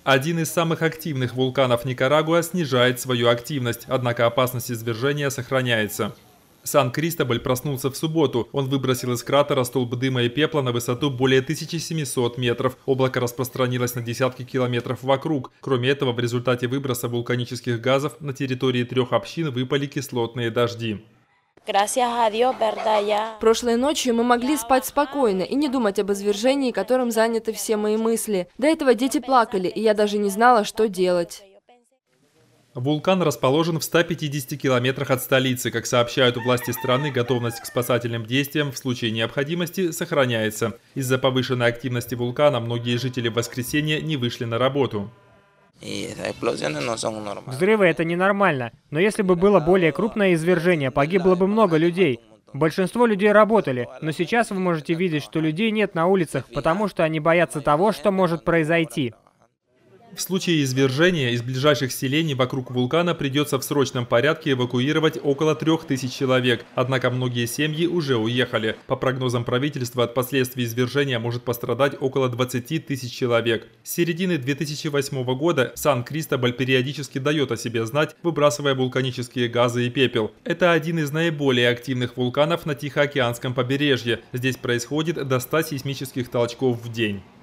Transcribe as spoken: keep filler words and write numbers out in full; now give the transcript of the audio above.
Один из самых активных вулканов Никарагуа снижает свою активность, однако опасность извержения сохраняется. Сан-Кристобаль проснулся в субботу. Он выбросил из кратера столб дыма и пепла на высоту более тысячи семисот метров. Облако распространилось на десятки километров вокруг. Кроме этого, в результате выброса вулканических газов на территории трех общин выпали кислотные дожди. Прошлой ночью мы могли спать спокойно и не думать об извержении, которым заняты все мои мысли. До этого дети плакали, и я даже не знала, что делать. Вулкан расположен в ста пятидесяти километрах от столицы. Как сообщают власти страны, готовность к спасательным действиям в случае необходимости сохраняется. Из-за повышенной активности вулкана многие жители в воскресенье не вышли на работу. Взрывы – это ненормально, но если бы было более крупное извержение, погибло бы много людей. Большинство людей работали, но сейчас вы можете видеть, что людей нет на улицах, потому что они боятся того, что может произойти. В случае извержения из ближайших селений вокруг вулкана придется в срочном порядке эвакуировать около трех тысяч человек, однако многие семьи уже уехали. По прогнозам правительства, от последствий извержения может пострадать около двадцати тысяч человек. С середины две тысячи восьмого года Сан-Кристобаль периодически дает о себе знать, выбрасывая вулканические газы и пепел. Это один из наиболее активных вулканов на Тихоокеанском побережье. Здесь происходит до ста сейсмических толчков в день.